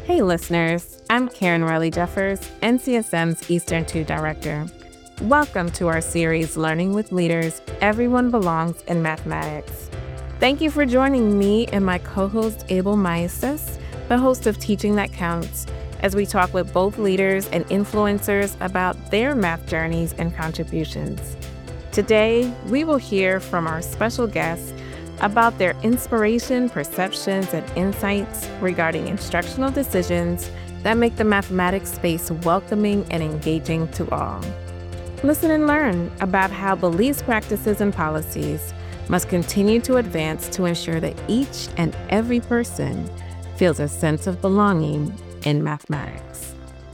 Hey listeners, I'm Karen Riley Jeffers, NCSM's Eastern 2 Director. Welcome to our series, Learning with Leaders, Everyone Belongs in Mathematics. Thank you for joining me and my co-host Abel Maestas, the host of Teaching That Counts, as we talk with both leaders and influencers about their math journeys and contributions. Today, we will hear from our special guests about their inspiration, perceptions, and insights regarding instructional decisions that make the mathematics space welcoming and engaging to all. Listen and learn about how beliefs, practices, and policies must continue to advance to ensure that each and every person feels a sense of belonging in mathematics.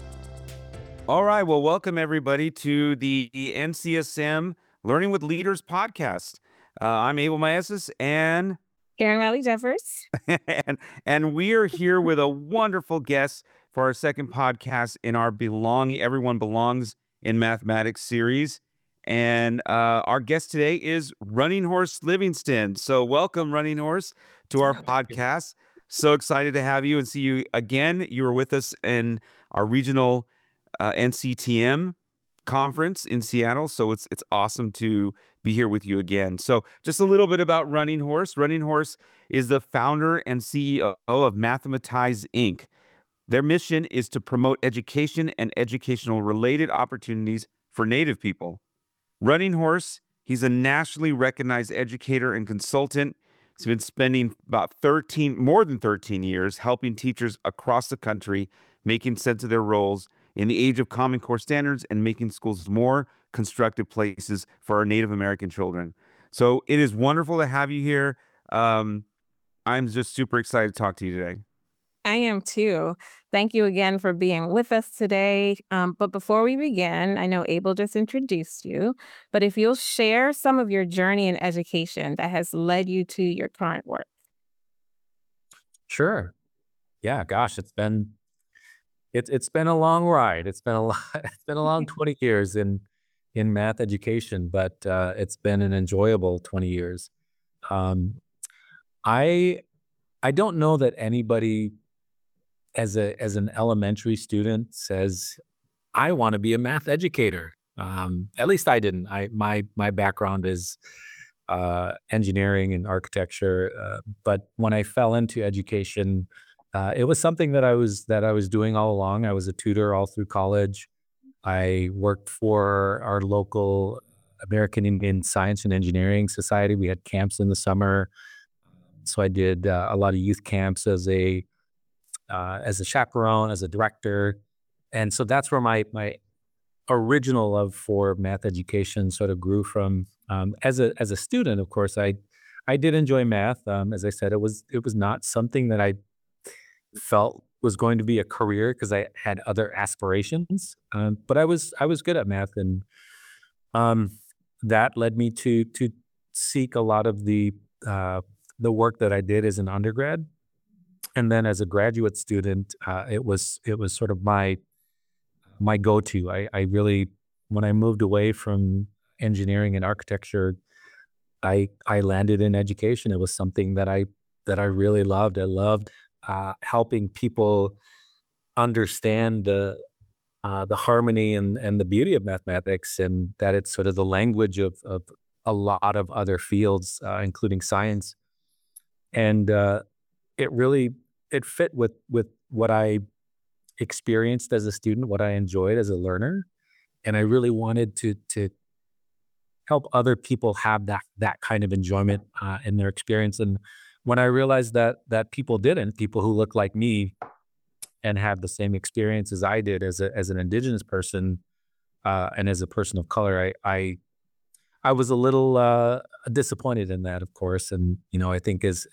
All right, well, welcome everybody to the NCSM Learning with Leaders podcast. I'm Abel Maestas, and Karen Riley Jeffers. and we are here with a wonderful guest for our second podcast in our Everyone Belongs in Mathematics series. And our guest today is Running Horse Livingston. So welcome, Running Horse, to our podcast. So excited to have you and see you again. You were with us in our regional NCTM conference in Seattle. So it's awesome to be here with you again. So just a little bit about Running Horse. Running Horse is the founder and CEO of Mathematize Inc. Their mission is to promote education and educational related opportunities for Native people. Running Horse, he's a nationally recognized educator and consultant. He's been spending about more than 13 years helping teachers across the country making sense of their roles in the age of Common Core standards and making schools more constructive places for our Native American children. So it is wonderful to have you here. I'm just super excited to talk to you today. I am too. Thank you again for being with us today. But before we begin, I know Abel just introduced you, but if you'll share some of your journey in education that has led you to your current work. Sure. Yeah, gosh, it's been a long ride. It's been a long 20 years in math education, but it's been an enjoyable 20 years. I don't know that anybody as an elementary student says, I want to be a math educator. At least I didn't. My background is engineering and architecture, but when I fell into education, it was something that I was doing all along. I was a tutor all through college. I worked for our local American Indian Science and Engineering Society. We had camps in the summer, so I did a lot of youth camps as a chaperone, as a director, and so that's where my original love for math education sort of grew from. As a student, of course, I did enjoy math. As I said, it was not something that I felt was going to be a career because I had other aspirations. But I was good at math, and that led me to seek a lot of the work that I did as an undergrad, and then as a graduate student, it was sort of my go-to. I really, when I moved away from engineering and architecture, I landed in education. It was something that I really loved. I loved helping people understand the harmony and the beauty of mathematics, and that it's sort of the language of a lot of other fields, including science. And it fit with what I experienced as a student, what I enjoyed as a learner, and I really wanted to help other people have that kind of enjoyment in their experience. And when I realized that people who look like me and have the same experience as I did as an Indigenous person and as a person of color, I was a little disappointed in that, of course. And I think as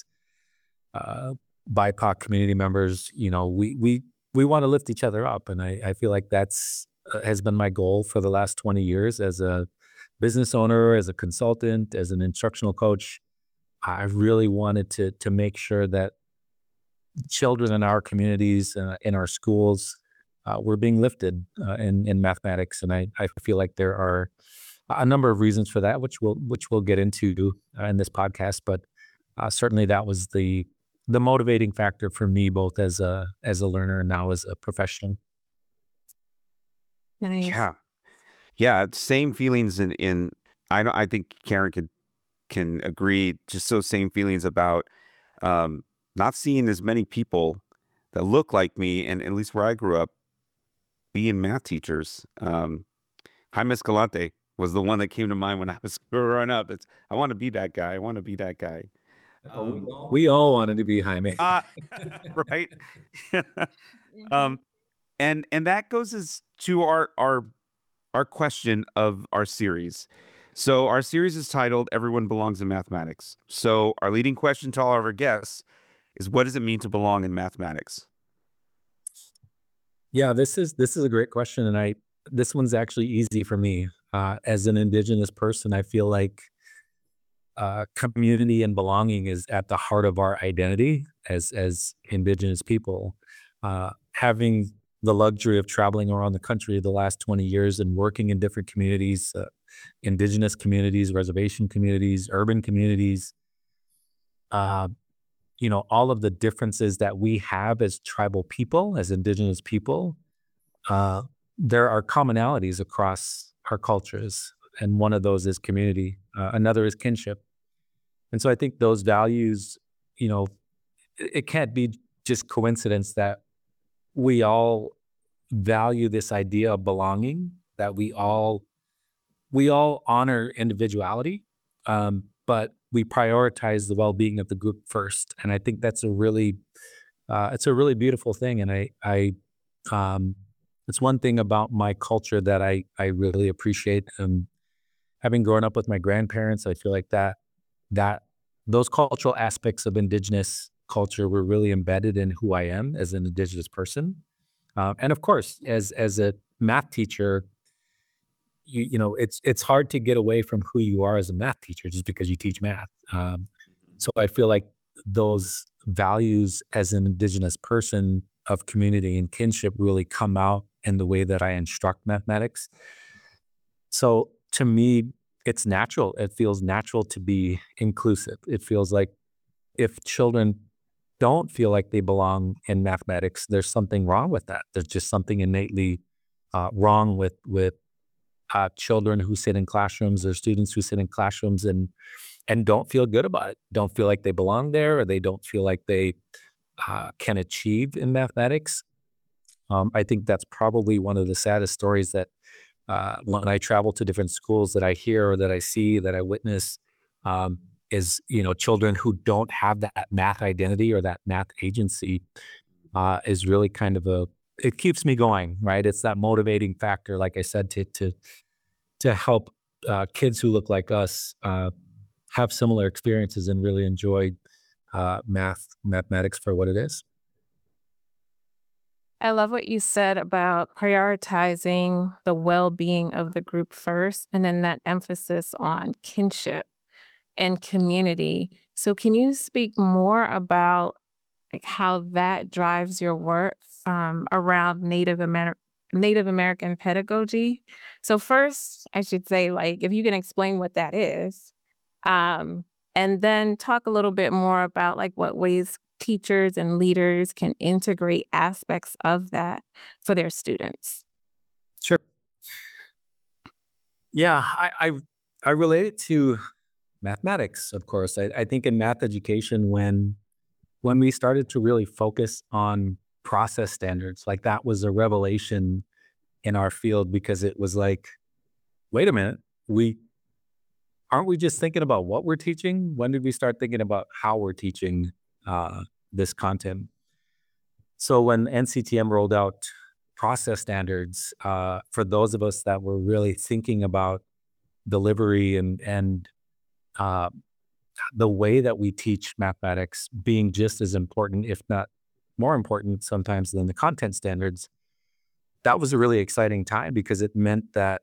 BIPOC community members, we want to lift each other up, and I feel like that's has been my goal for the last 20 years as a business owner, as a consultant, as an instructional coach. I really wanted to make sure that children in our communities, in our schools, were being lifted in mathematics, and I feel like there are a number of reasons for that, which we'll get into in this podcast. But certainly that was the the motivating factor for me, both as a learner and now as a professional. Nice. Yeah, same feelings in I think Karen can agree, just those same feelings about not seeing as many people that look like me, and at least where I grew up, being math teachers. Jaime Escalante was the one that came to mind when I was growing up. I want to be that guy. I want to be that guy. We all wanted to be Jaime. Right. um, and that goes as to our question of our series. So our series is titled "Everyone Belongs in Mathematics." So our leading question to all of our guests is, what does it mean to belong in mathematics? Yeah, this is a great question, and this one's actually easy for me. As an Indigenous person, I feel like community and belonging is at the heart of our identity as Indigenous people. Having the luxury of traveling around the country the last 20 years and working in different communities, Indigenous communities, reservation communities, urban communities, all of the differences that we have as tribal people, as Indigenous people, there are commonalities across our cultures. And one of those is community. Another is kinship. And so I think those values, it can't be just coincidence that we all value this idea of belonging, that we all honor individuality, but we prioritize the well-being of the group first. And I think that's it's a really beautiful thing. And it's one thing about my culture that I really appreciate. Having grown up with my grandparents, I feel like that those cultural aspects of Indigenous culture were really embedded in who I am as an Indigenous person. And of course, as a math teacher, it's hard to get away from who you are as a math teacher just because you teach math. So I feel like those values as an Indigenous person of community and kinship really come out in the way that I instruct mathematics. So to me, it's natural. It feels natural to be inclusive. It feels like if children don't feel like they belong in mathematics, there's something wrong with that. There's just something innately wrong with children who sit in classrooms, or students who sit in classrooms and don't feel good about it, don't feel like they belong there, or they don't feel like they can achieve in mathematics. I think that's probably one of the saddest stories that when I travel to different schools that I hear or that I see, that I witness, is, children who don't have that math identity or that math agency is really kind of it keeps me going, right? It's that motivating factor, like I said, to help kids who look like us have similar experiences and really enjoy mathematics for what it is. I love what you said about prioritizing the well-being of the group first, and then that emphasis on kinship and community. So can you speak more about how that drives your work around Native American pedagogy? So first, I should say, if you can explain what that is, and then talk a little bit more about what ways teachers and leaders can integrate aspects of that for their students. Sure. Yeah, I relate it to mathematics, of course. I think in math education, when we started to really focus on process standards, that was a revelation in our field, because it was like, wait a minute, aren't we just thinking about what we're teaching? When did we start thinking about how we're teaching this content? So when NCTM rolled out process standards, for those of us that were really thinking about delivery and the way that we teach mathematics being just as important, if not more important sometimes, than the content standards, that was a really exciting time, because it meant that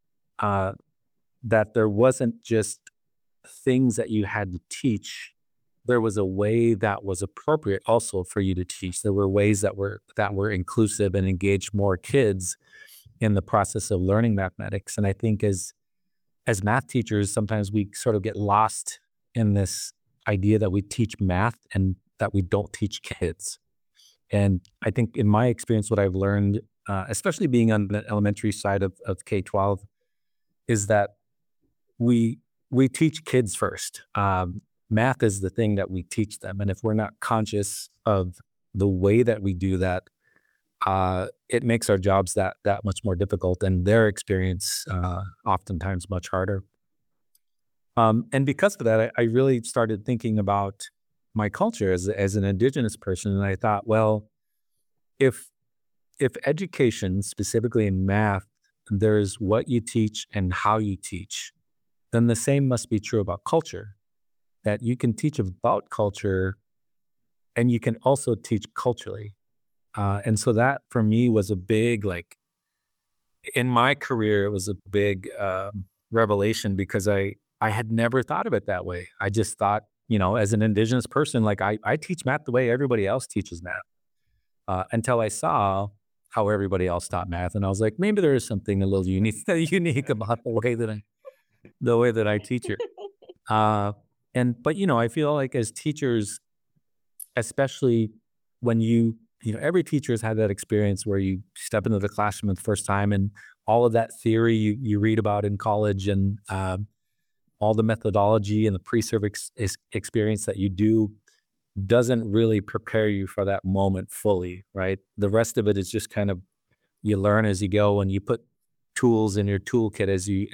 there wasn't just things that you had to teach. There was a way that was appropriate also for you to teach. There were ways that were inclusive and engaged more kids in the process of learning mathematics. And I think as math teachers, sometimes we sort of get lost in this idea that we teach math and we don't teach kids. And I think in my experience, what I've learned, especially being on the elementary side of K-12, is that we teach kids first. Math is the thing that we teach them. And if we're not conscious of the way that we do that, it makes our jobs that much more difficult and their experience oftentimes much harder. And because of that, I really started thinking about my culture as an Indigenous person. And I thought, well, if education, specifically in math, there's what you teach and how you teach, then the same must be true about culture, that you can teach about culture and you can also teach culturally. And so that for me was a big, like, in my career, it was a big revelation, because I had never thought of it that way. I just thought, as an Indigenous person, like I teach math the way everybody else teaches math, until I saw how everybody else taught math. And I was like, maybe there is something a little unique about the way that I teach it. But I feel like as teachers, especially when every teacher has had that experience where you step into the classroom the first time, and all of that theory you read about in college, and all the methodology and the pre-service experience that you do doesn't really prepare you for that moment fully, right? The rest of it is just kind of, you learn as you go, and you put tools in your toolkit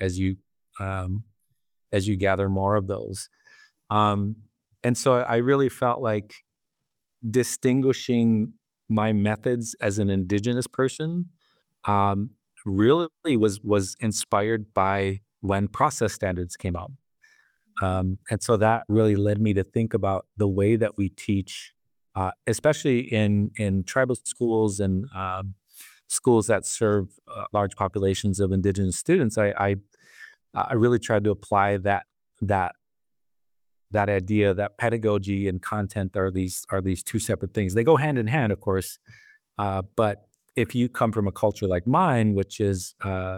as you gather more of those. And so I really felt like distinguishing my methods as an Indigenous person really was inspired by when process standards came out. And so that really led me to think about the way that we teach, especially in tribal schools and schools that serve large populations of Indigenous students. I really tried to apply that idea that pedagogy and content are these two separate things. They go hand in hand, of course, but if you come from a culture like mine, which is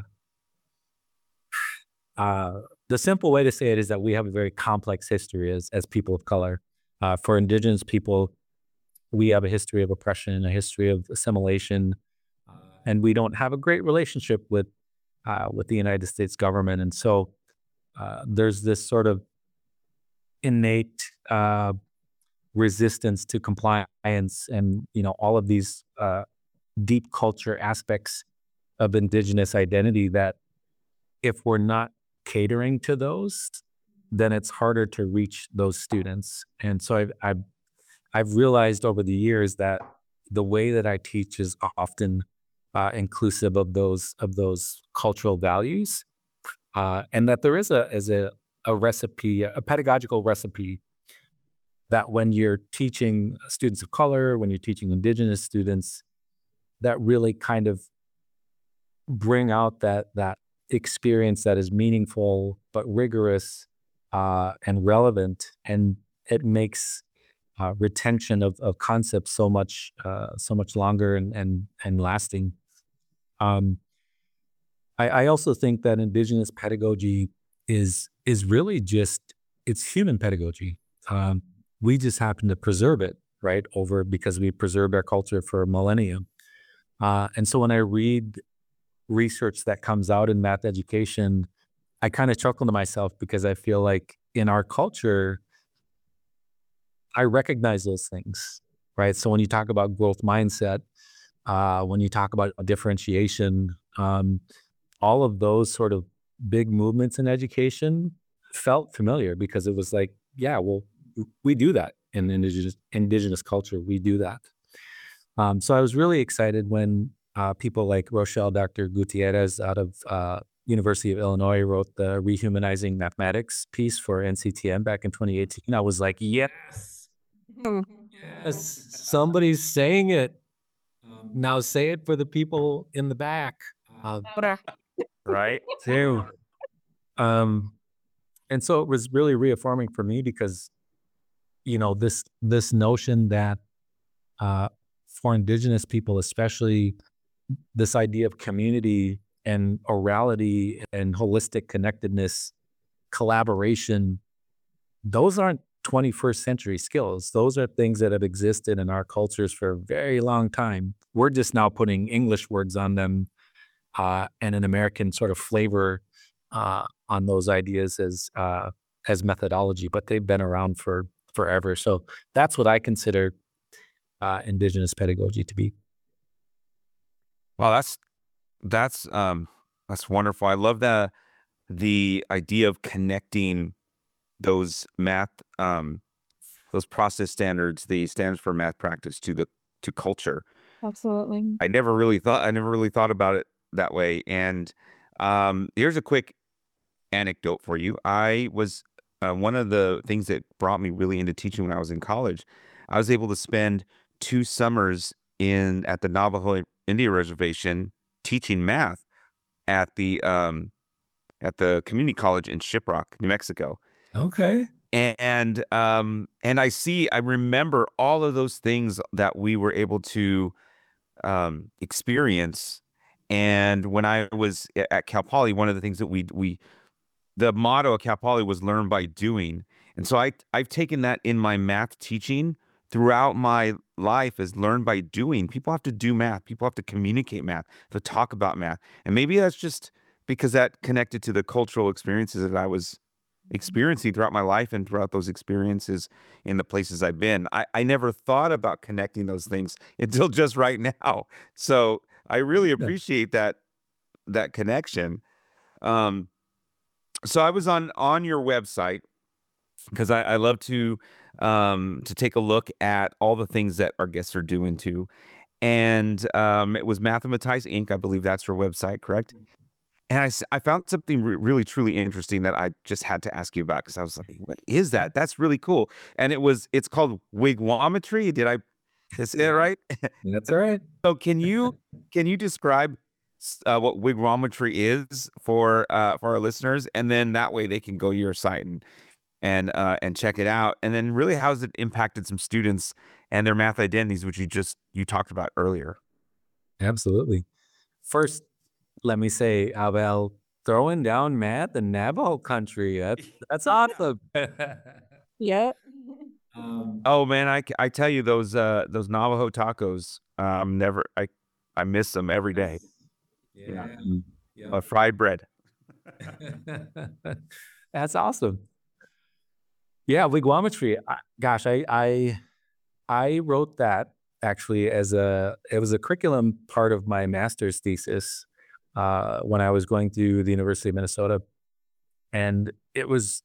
the simple way to say it is that we have a very complex history as people of color. For Indigenous people, we have a history of oppression, a history of assimilation, and we don't have a great relationship with the United States government. And so there's this sort of innate resistance to compliance, and all of these deep culture aspects of Indigenous identity that, if we're not catering to those, then it's harder to reach those students. And so I've realized over the years that the way that I teach is often inclusive of those cultural values, and that there is a recipe, a pedagogical recipe, that when you're teaching students of color, when you're teaching Indigenous students, that really kind of bring out that experience that is meaningful but rigorous and relevant, and it makes retention of concepts so much longer and lasting. I also think that Indigenous pedagogy is really just, it's human pedagogy. We just happen to preserve it, right, because we preserved our culture for a millennium. And so when I read research that comes out in math education, I kind of chuckle to myself, because I feel like in our culture, I recognize those things, right? So when you talk about growth mindset, when you talk about differentiation, all of those sort of big movements in education felt familiar, because it was like, yeah, well, we do that in indigenous culture. We do that. So I was really excited when people like Dr. Gutierrez out of University of Illinois wrote the Rehumanizing Mathematics piece for NCTM back in 2018. I was like, yes, yes, somebody's saying it. Now say it for the people in the back. Right? Too. And so it was really reaffirming for me, because, this notion that for Indigenous people, especially, this idea of community and orality and holistic connectedness, collaboration, those aren't 21st century skills. Those are things that have existed in our cultures for a very long time. We're just now putting English words on them and an American sort of flavor on those ideas as methodology, but they've been around for forever. So that's what I consider indigenous pedagogy to be. Wow, that's wonderful. I love the idea of connecting those math, those process standards, the standards for math practice to culture. Absolutely. I never really thought about it that way. And here's a quick anecdote for you. I was one of the things that brought me really into teaching when I was in college. I was able to spend 2 summers at the Navajo Indian Reservation teaching math at the community college in Shiprock, New Mexico. Okay. And I remember all of those things that we were able to experience. And when I was at Cal Poly, one of the things that the motto of Cal Poly was learn by doing. And so I've taken that in my math teaching throughout my life as learn by doing. People have to do math. People have to communicate math, to talk about math. And maybe that's just because that connected to the cultural experiences that I was experiencing throughout my life and throughout those experiences in the places I've been. I never thought about connecting those things until just right now. So I really appreciate that connection. So I was on your website because I love to take a look at all the things that our guests are doing too. And it was Mathematize Inc. I believe that's your website, correct? And I found something really, truly interesting that I just had to ask you about because I was like, what is that? That's really cool. And it's called Wigwometry. Did I say it right? That's all right. So can you describe what Wigwometry is for our listeners? And then that way they can go to your site and check it out. And then really, how has it impacted some students and their math identities, which you talked about earlier? Absolutely. First, let me say, Abel, throwing down math in Navajo country. That's awesome. Yep. Oh man, I tell you those Navajo tacos. I miss them every day. Yeah. Fried bread. That's awesome. Yeah, Wigwometry. Gosh, I wrote that actually it was a curriculum part of my master's thesis when I was going through the University of Minnesota, and it was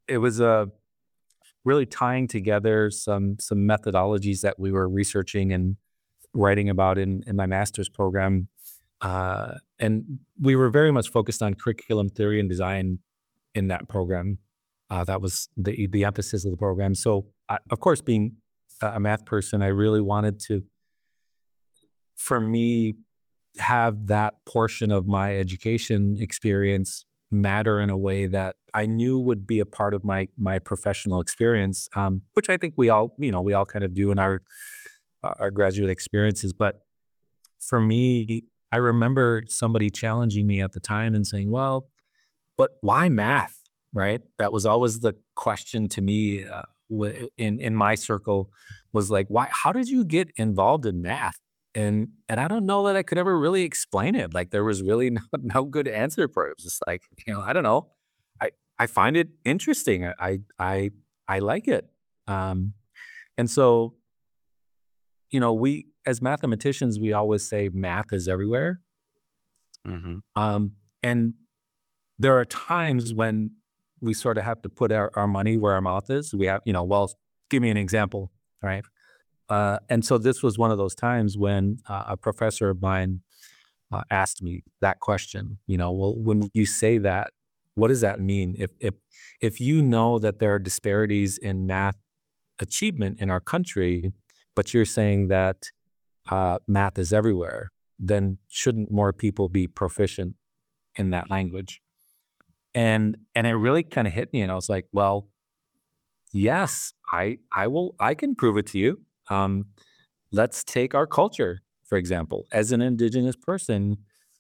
really tying together some methodologies that we were researching and writing about in my master's program, and we were very much focused on curriculum theory and design in that program. That was the emphasis of the program. So, of course, being a math person, I really wanted to, for me, have that portion of my education experience matter in a way that I knew would be a part of my professional experience, which I think we all kind of do in our graduate experiences. But for me, I remember somebody challenging me at the time and saying, "Well, but why math?" Right? That was always the question to me in my circle, was like, why? How did you get involved in math? And I don't know that I could ever really explain it. Like there was really no good answer for it. It was just like, I don't know. I find it interesting. I like it. And so, we as mathematicians, we always say math is everywhere. Mm-hmm. And there are times when we sort of have to put our money where our mouth is. We have, well, give me an example, right? And so this was one of those times when a professor of mine asked me that question, well, when you say that, what does that mean? If you know that there are disparities in math achievement in our country, but you're saying that math is everywhere, then shouldn't more people be proficient in that language? And it really kind of hit me, and I was like, well, yes, I can prove it to you. Let's take our culture, for example. As an indigenous person,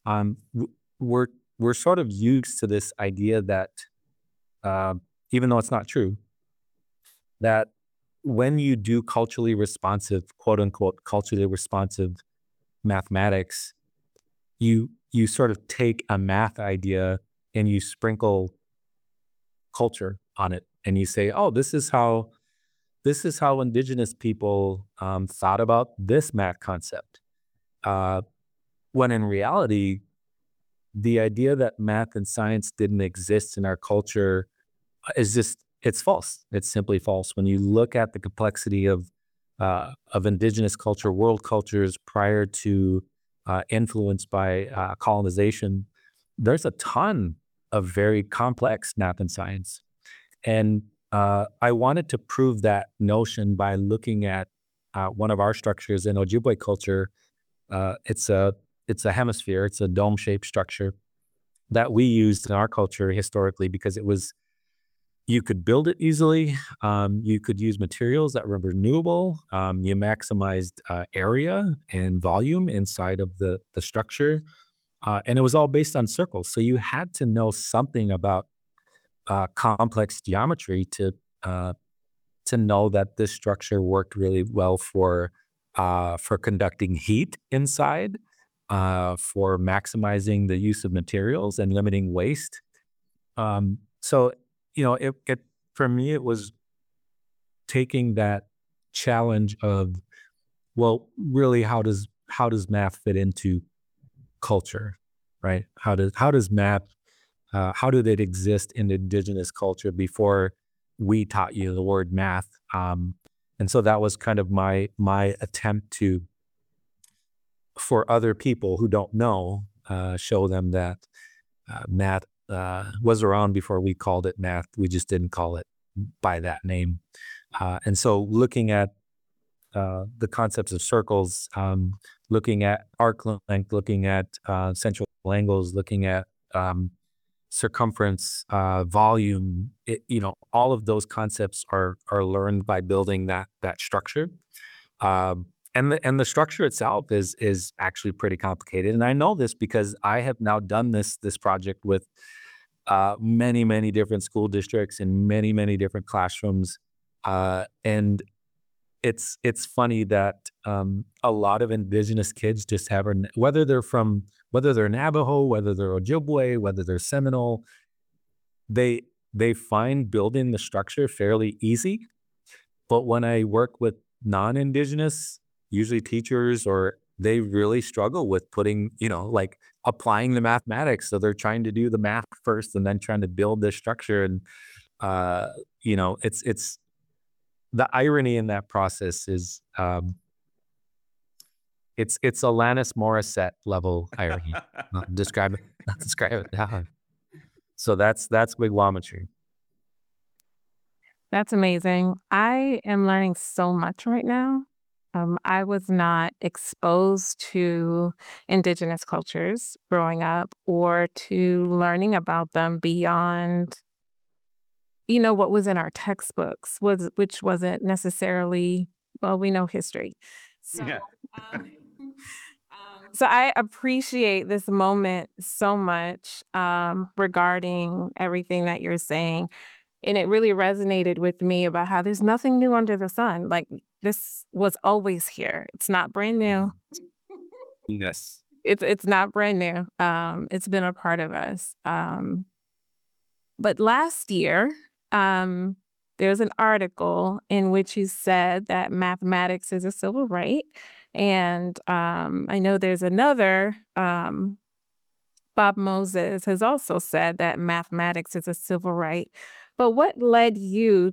we're sort of used to this idea that even though it's not true, that when you do culturally responsive, quote unquote, culturally responsive mathematics, you sort of take a math idea and you sprinkle culture on it, and you say, oh, this is how indigenous people thought about this math concept. Uh, when in reality, the idea that math and science didn't exist in our culture is just, it's false. It's simply false. When you look at the complexity of indigenous culture, world cultures prior to influence by colonization, there's a ton of very complex math and science. And I wanted to prove that notion by looking at one of our structures in Ojibwe culture. It's a hemisphere. It's a dome-shaped structure that we used in our culture historically because you could build it easily. You could use materials that were renewable. You maximized area and volume inside of the structure. And it was all based on circles. So you had to know something about complex geometry to know that this structure worked really well for conducting heat inside, for maximizing the use of materials and limiting waste. So it for me it was taking that challenge of, well, really, how does math fit into culture, right? How does math how did it exist in indigenous culture before we taught you the word math? And so that was kind of my attempt to, for other people who don't know, show them that math was around before we called it math. We just didn't call it by that name. And so looking at the concepts of circles, looking at arc length, looking at central angles, looking at circumference, volume, all of those concepts are learned by building that structure. And the structure itself is actually pretty complicated. And I know this because I have now done this project with many, many different school districts in many, many different classrooms. And it's funny that a lot of indigenous kids just have, whether they're Navajo, whether they're Ojibwe, whether they're Seminole, they find building the structure fairly easy. But when I work with non-indigenous, usually teachers, or they really struggle with putting, like applying the mathematics. So they're trying to do the math first and then trying to build this structure. And, it's the irony in that process is, it's Alanis Morissette level irony. Not describe it down. So that's wigwametry. That's amazing. I am learning so much right now. I was not exposed to indigenous cultures growing up or to learning about them beyond, what was in our textbooks, which wasn't necessarily, well, we know history. So, Yeah. um, so I appreciate this moment so much regarding everything that you're saying. And it really resonated with me about how there's nothing new under the sun. Like this was always here. It's not brand new. Yes. It's not brand new. It's been a part of us. But last year, there's an article in which you said that mathematics is a civil right. And I know there's another, Bob Moses has also said that mathematics is a civil right. But what led you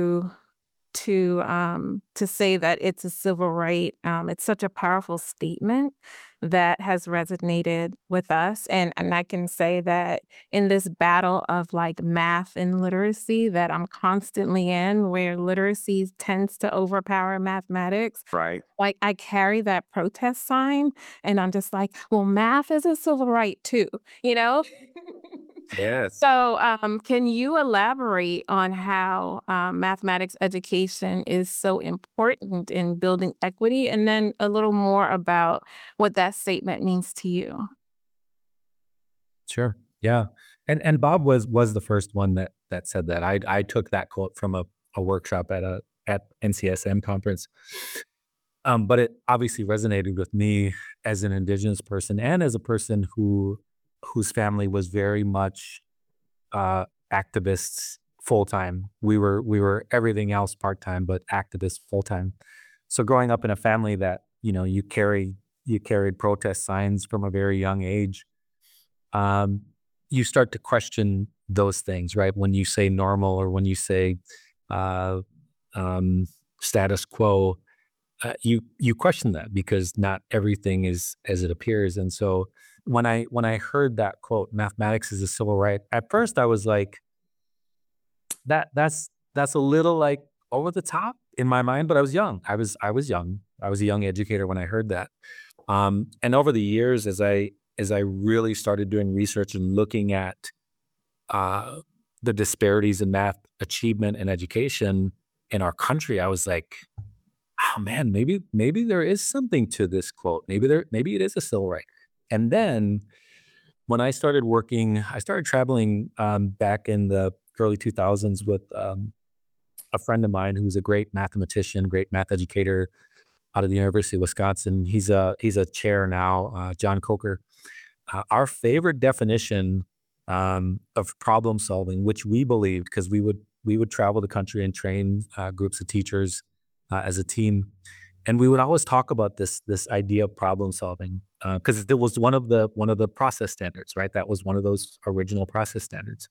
to say that it's a civil right? It's such a powerful statement that has resonated with us, and I can say that in this battle of like math and literacy that I'm constantly in, where literacy tends to overpower mathematics. Right. Like I carry that protest sign, and I'm just like, well, math is a civil right too, you know. Yes. So, can you elaborate on how mathematics education is so important in building equity, and then a little more about what that statement means to you? Sure. Yeah. And Bob was the first one that said that. I took that quote from a workshop at NCSM conference. But it obviously resonated with me as an Indigenous person and as a person whose family was very much activists full time. We were everything else part time, but activists full time. So growing up in a family that you carried protest signs from a very young age, you start to question those things, right? When you say normal or when you say status quo, you question that because not everything is as it appears. And so when I heard that quote, mathematics is a civil right, at first I was like, that's a little like over the top in my mind, but I was young. I was young. I was a young educator when I heard that. And over the years, as I really started doing research and looking at the disparities in math achievement and education in our country, I was like, oh man, maybe there is something to this quote. Maybe it is a civil right. And then when I started traveling back in the early 2000s with a friend of mine who's a great mathematician, great math educator out of the University of Wisconsin. He's a chair now, John Coker. Our favorite definition of problem solving, which we believed, because we would travel the country and train groups of teachers as a team, and we would always talk about this idea of problem solving because it was one of the process standards, right? That was one of those original process standards.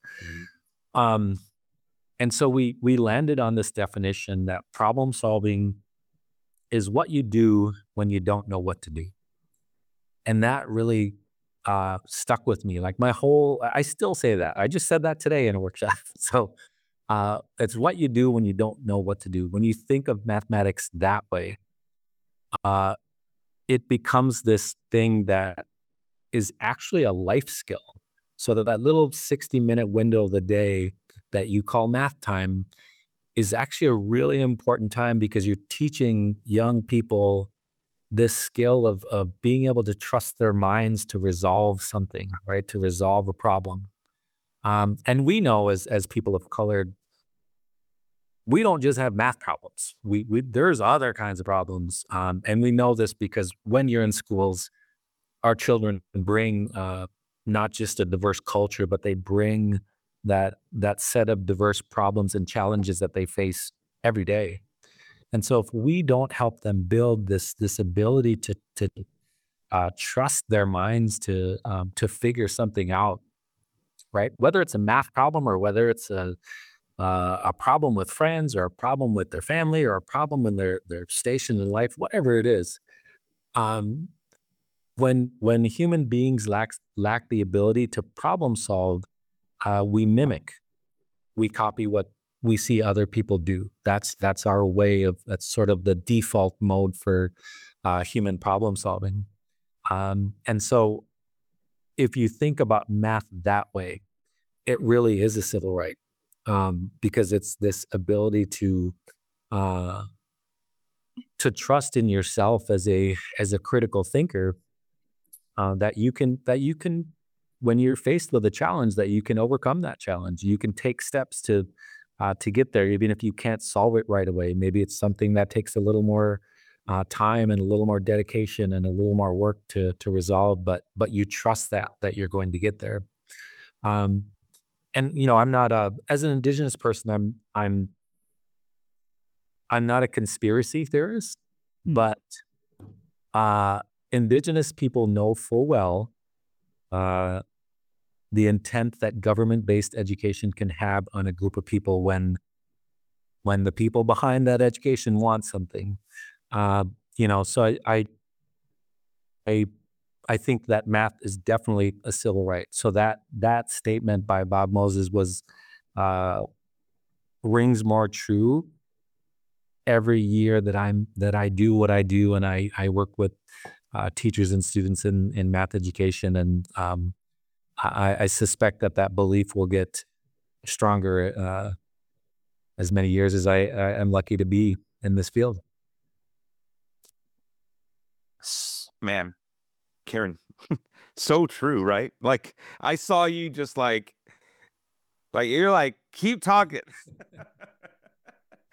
And so we landed on this definition that problem solving is what you do when you don't know what to do. And that really stuck with me. Like I still say that. I just said that today in a workshop. So it's what you do when you don't know what to do. When you think of mathematics that way, it becomes this thing that is actually a life skill. So that little 60-minute window of the day that you call math time is actually a really important time because you're teaching young people this skill of being able to trust their minds to resolve something, right? To resolve a problem. And we know as people of color, we don't just have math problems. There's other kinds of problems. And we know this because when you're in schools, our children bring not just a diverse culture, but they bring that set of diverse problems and challenges that they face every day. And so if we don't help them build this ability to trust their minds to figure something out, right? Whether it's a math problem or whether it's a problem with friends or a problem with their family or a problem in their station in life, whatever it is, when human beings lack the ability to problem solve, we mimic, we copy what we see other people do. That's our way that's sort of the default mode for human problem solving. And so if you think about math that way, it really is a civil right, because it's this ability to trust in yourself as a critical thinker, that you can, when you're faced with a challenge, that you can overcome that challenge. You can take steps to get there, even if you can't solve it right away. Maybe it's something that takes a little more time and a little more dedication and a little more work to resolve, but you trust that you're going to get there. And I'm not as an Indigenous person, I'm not a conspiracy theorist, but Indigenous people know full well the intent that government-based education can have on a group of people when the people behind that education want something. So I think that math is definitely a civil right. So that statement by Bob Moses rings more true every year that I do what I do, and I work with teachers and students in math education, and I suspect that belief will get stronger as many years as I am lucky to be in this field. Man, Karen, so true, right? Like I saw you just like you're like, keep talking.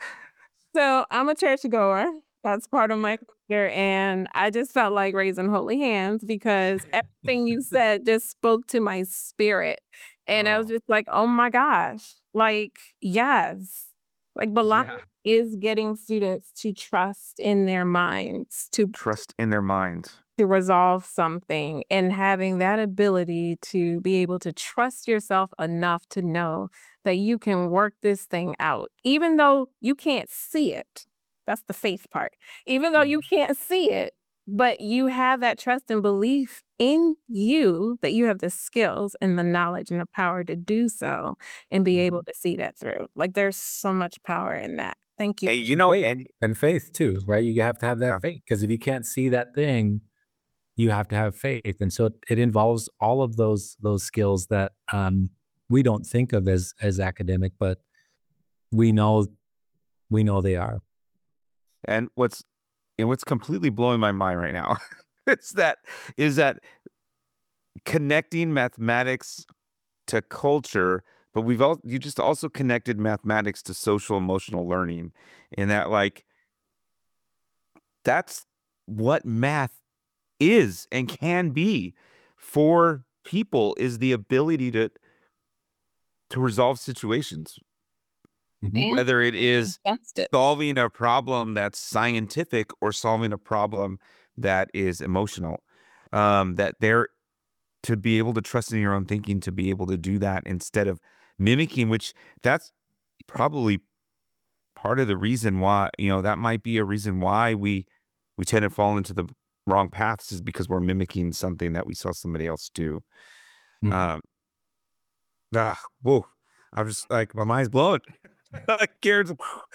So I'm a churchgoer. That's part of my career. And I just felt like raising holy hands because everything you said just spoke to my spirit. And I was Oh, just like, oh my gosh, like, yes. Like belonging yeah. is getting students to trust in their minds, Trust in their minds. to resolve something and having that ability to be able to trust yourself enough to know that you can work this thing out, even though you can't see it. That's the faith part. Even though you can't see it, but you have that trust and belief in you that you have the skills and the knowledge and the power to do so and be able to see that through. Like there's so much power in that. Thank you. Hey, you know, Faith and and faith too, right? You have to have yeah, that faith because if you can't see that thing, you have to have faith, and so it involves all of those skills that we don't think of as academic, but we know they are. and what's completely blowing my mind right now is that connecting mathematics to culture, but you just also connected mathematics to social emotional learning, in that like that's what math is and can be for people, is the ability to resolve situations, Mhm. And whether it is justice. solving a problem that's scientific or solving a problem that is emotional. That they're to be able to trust in your own thinking, to be able to do that instead of mimicking, which that's probably part of the reason why, that might be a reason why we tend to fall into the wrong paths, is because we're mimicking something that we saw somebody else do. Mhm. Um, whoa, I'm just like, my mind's blown. Karen's,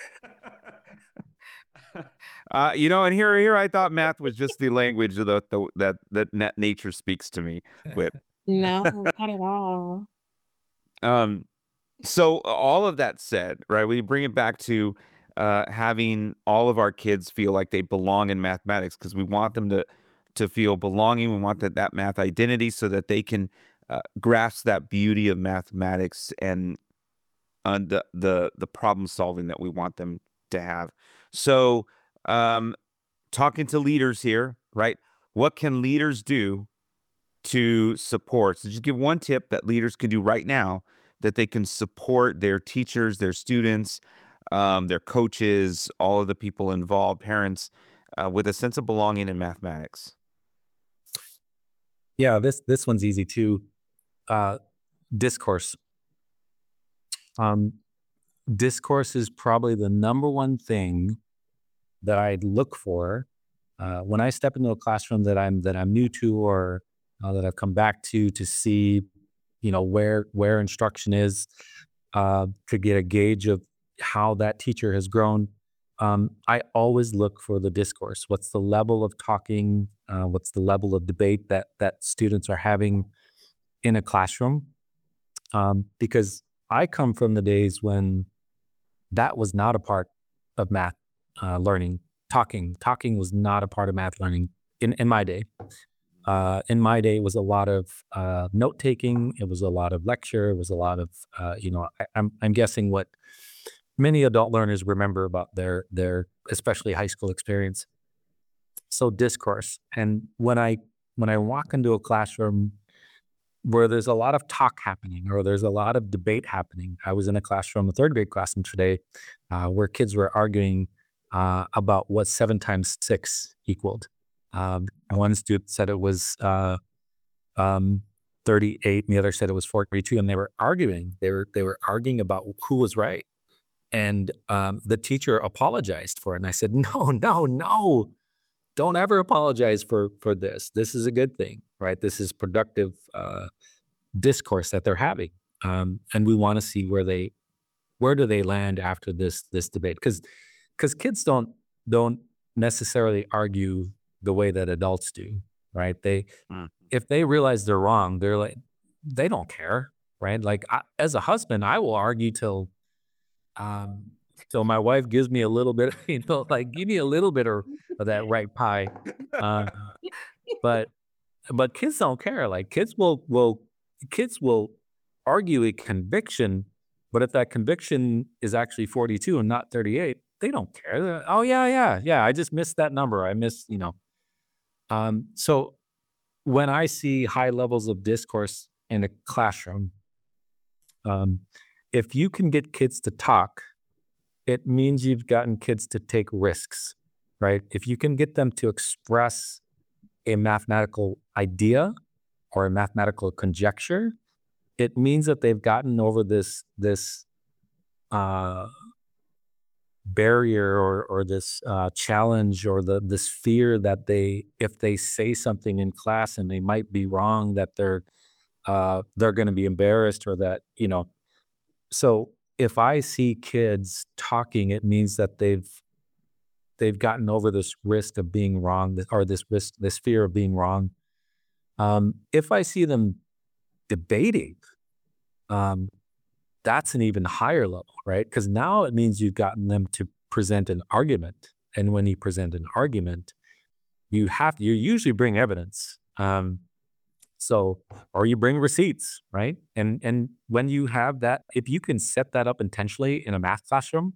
and here I thought math was just the language of that nature speaks to me with. No, not at all. Um, so all of that said, right, we bring it back to having all of our kids feel like they belong in mathematics, because we want them to feel belonging. We want that math identity so that they can grasp that beauty of mathematics and the problem solving that we want them to have. So, talking to leaders here, right? What can leaders do to support? So just give one tip that leaders can do right now that they can support their teachers, their students, their coaches, all of the people involved, parents, with a sense of belonging in mathematics. Yeah, this one's easy too. Uh, discourse. Um, discourse is probably the number one thing that I look for when I step into a classroom that I'm new to, or that I've come back to see, where instruction is, to get a gauge of how that teacher has grown. I always look for the discourse. What's the level of talking? What's the level of debate that students are having in a classroom? Because I come from the days when that was not a part of math learning. Talking was not a part of math learning in my day. In my day, it was a lot of note taking. It was a lot of lecture. It was a lot of I'm guessing what many adult learners remember about their especially high school experience. So discourse, and when I walk into a classroom where there's a lot of talk happening or there's a lot of debate happening. I was in a classroom, a third grade classroom today, where kids were arguing about what 7 times 6 equaled. And one student said it was um, 38, and the other said it was 42, and they were arguing. They were arguing about who was right. And the teacher apologized for it. And I said, no, no, no. Don't ever apologize for this. This is a good thing, right? This is productive discourse that they're having, and we want to see where do they land after this debate, because kids don't necessarily argue the way that adults do, right? They Mm. If they realize they're wrong, they're like they don't care, right? Like as a husband, I will argue um, till my wife gives me a little bit, like give me a little bit of that right pie. Uh, but kids don't care. Like kids will argue a conviction, but if that conviction is actually 42 and not 38, they don't care. Oh yeah. I just missed that number. I missed, so when I see high levels of discourse in a classroom, um, if you can get kids to talk, it means you've gotten kids to take risks, right? If you can get them to express a mathematical idea or a mathematical conjecture, it means that they've gotten over this uh, barrier or this challenge or this fear that if they say something in class and they might be wrong, that they're going to be embarrassed or that So if I see kids talking, it means that they've gotten over this risk of being wrong, or this fear of being wrong. If I see them debating, um, that's an even higher level, right? Because now it means you've gotten them to present an argument, and when you present an argument, you usually bring evidence. Or you bring receipts, right? And when you have that, if you can set that up intentionally in a math classroom,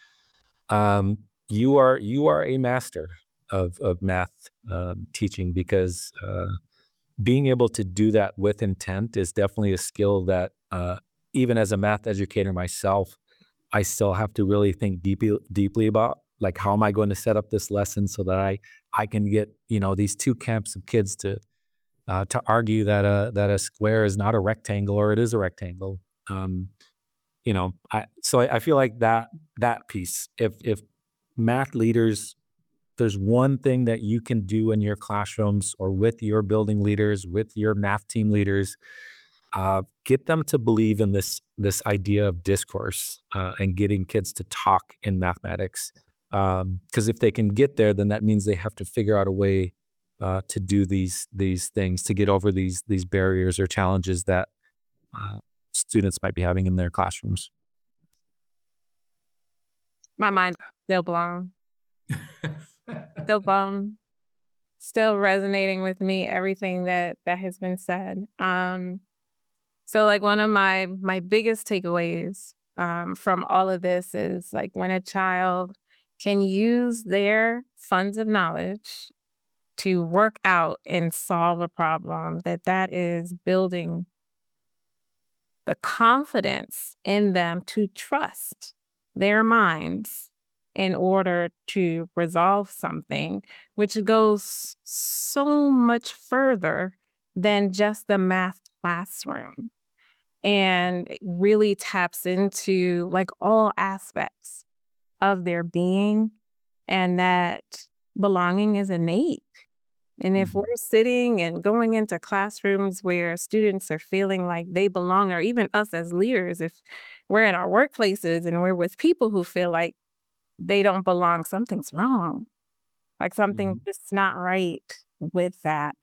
you are a master of math teaching, because being able to do that with intent is definitely a skill that even as a math educator myself, I still have to really think deeply about, like, how am I going to set up this lesson so that I can get these two camps of kids to argue that a square is not a rectangle or it is a rectangle. I feel like that piece. If math leaders, there's one thing that you can do in your classrooms or with your building leaders, with your math team leaders, get them to believe in this idea of discourse and getting kids to talk in mathematics. Because if they can get there, then that means they have to figure out a way to do these things, to get over these barriers or challenges that students might be having in their classrooms. My mind's still blown. Still resonating with me, everything that has been said. So like one of my biggest takeaways from all of this is, like, when a child can use their funds of knowledge to work out and solve a problem, that is building the confidence in them to trust their minds in order to resolve something, which goes so much further than just the math classroom, and it really taps into, like, all aspects of their being, and that belonging is innate. And if we're sitting and going into classrooms where students are feeling like they belong, or even us as leaders, if we're in our workplaces and we're with people who feel like they don't belong, something's wrong. Like, something just not right with that.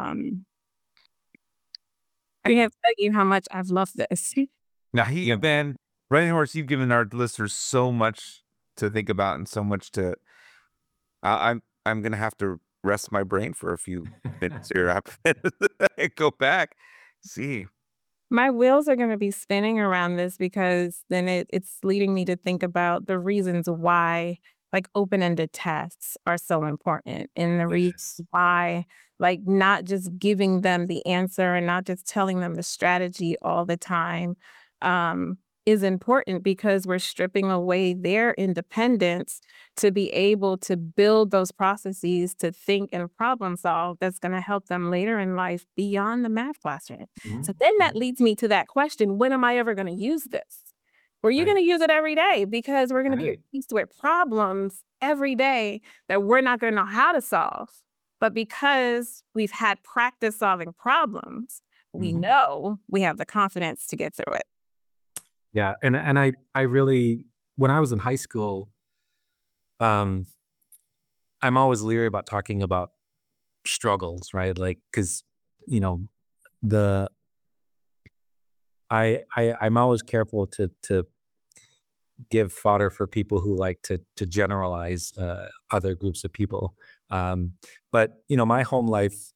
I can't tell you how much I've loved this. Now, Ben, Running Horse, you've given our listeners so much to think about and so much to. I'm gonna have to rest my brain for a few minutes here after I go back. See, My wheels are going to be spinning around this, because then it's leading me to think about the reasons why, like, open-ended tests are so important, and the reasons why, like, not just giving them the answer and not just telling them the strategy all the time is important, because we're stripping away their independence to be able to build those processes to think and problem solve, that's going to help them later in life beyond the math classroom. So then that leads me to that question: when am I ever going to use this? Were you going to use it every day? Because we're going to be faced with problems every day that we're not going to know how to solve. But because we've had practice solving problems, we know we have the confidence to get through it. Yeah, and I really, when I was in high school, I'm always leery about talking about struggles, right? Like, because I'm always careful to give fodder for people who like to generalize other groups of people. But my home life,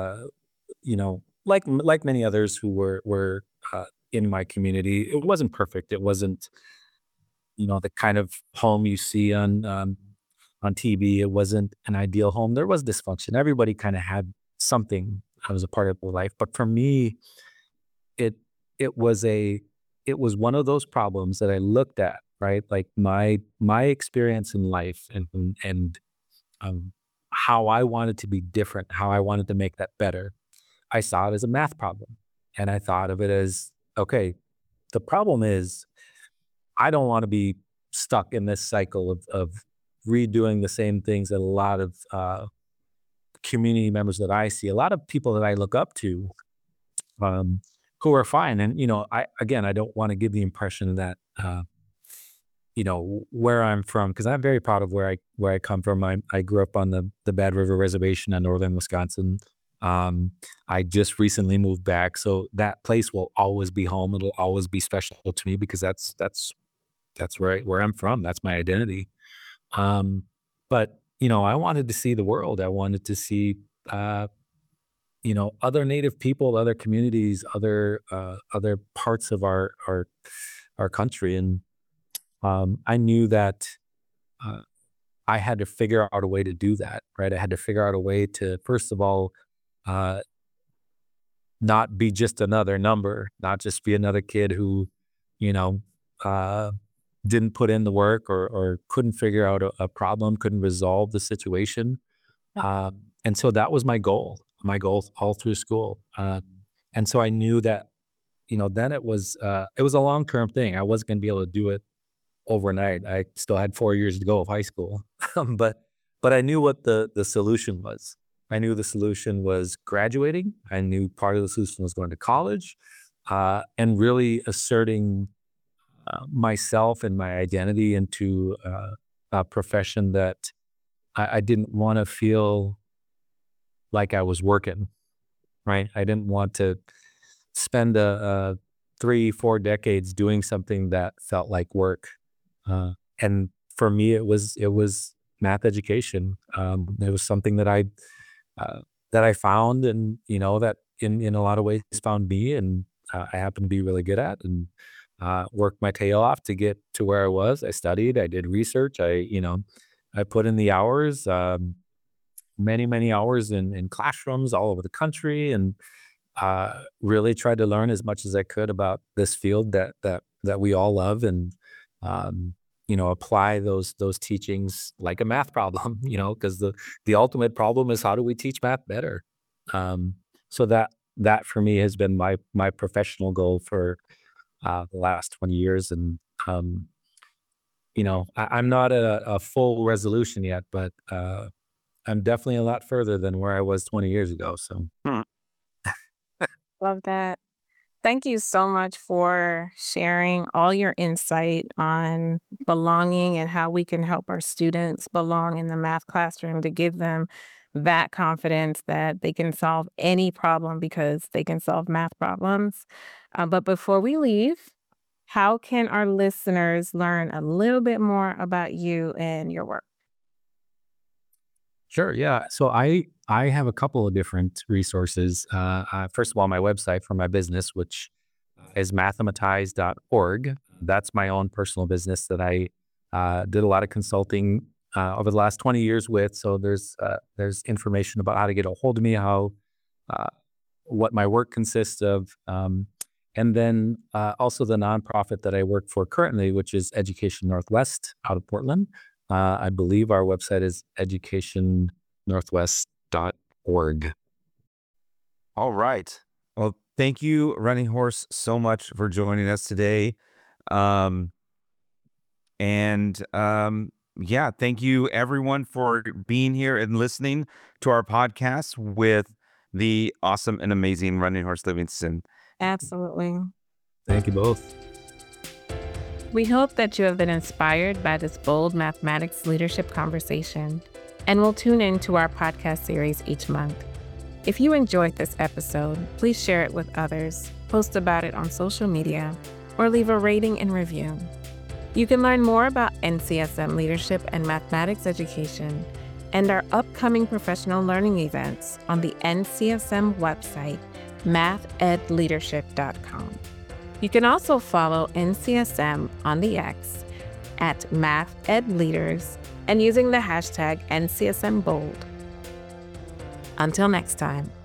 like many others who were in my community, it wasn't perfect. It wasn't the kind of home you see on TV. It wasn't an ideal home. There was dysfunction. Everybody kind of had something that was a part of their life. But for me, it it was one of those problems that I looked at, right? Like my experience in life and um, how I wanted to be different, how I wanted to make that better. I saw it as a math problem, and I thought of it as, okay, the problem is I don't want to be stuck in this cycle of redoing the same things that a lot of community members that I see, a lot of people that I look up to, um, who are fine. And I don't want to give the impression that where I'm from, because I'm very proud of where I come from. I grew up on the Bad River Reservation in northern Wisconsin. I just recently moved back, so that place will always be home. It'll always be special to me because that's where I'm from. That's my identity. Um, but I wanted to see the world. I wanted to see other Native people, other communities, other parts of our country, and I knew that uh, I had to figure out a way to do that. Right, I had to figure out a way to, first of all, uh, not be just another number, not just be another kid who, you know, uh, didn't put in the work or couldn't figure out a problem, couldn't resolve the situation. And so that was my goal all through school. And so I knew that, then it was a long-term thing. I wasn't going to be able to do it overnight. I still had 4 years to go of high school, but I knew what the solution was. I knew the solution was graduating. I knew part of the solution was going to college, and really asserting myself and my identity into a profession that I didn't want to feel like I was working, right? I didn't want to spend a 3-4 decades doing something that felt like work. And for me, it was math education. It was something that I found, and that in a lot of ways found me, and I happened to be really good at, and worked my tail off to get to where I was. I studied, I did research, I put in the hours, many hours in classrooms all over the country, and really tried to learn as much as I could about this field that we all love, and apply those teachings like a math problem, because the ultimate problem is, how do we teach math better? So that for me has been my professional goal for the last 20 years. And I'm not a full resolution yet, but I'm definitely a lot further than where I was 20 years ago. So Love that. Thank you so much for sharing all your insight on belonging and how we can help our students belong in the math classroom, to give them that confidence that they can solve any problem because they can solve math problems. But before we leave, how can our listeners learn a little bit more about you and your work? sure, yeah. So I have a couple of different resources. First of all, my website for my business, which is mathematize.org. That's my own personal business that I did a lot of consulting over the last 20 years with. So there's information about how to get a hold of me, uh, what my work consists of, and then also the nonprofit that I work for currently, which is Education Northwest out of Portland. I believe our website is educationnorthwest.org. All right. Well, thank you, Running Horse, so much for joining us today. Um, yeah, thank you everyone for being here and listening to our podcast with the awesome and amazing Running Horse Livingston. Absolutely. Thank you both. We hope that you have been inspired by this bold mathematics leadership conversation, and will tune in to our podcast series each month. If you enjoyed this episode, please share it with others, post about it on social media, or leave a rating and review. You can learn more about NCSM leadership and mathematics education and our upcoming professional learning events on the NCSM website, mathedleadership.com. You can also follow NCSM on the X at MathEdLeaders and using the hashtag NCSMBold. Until next time.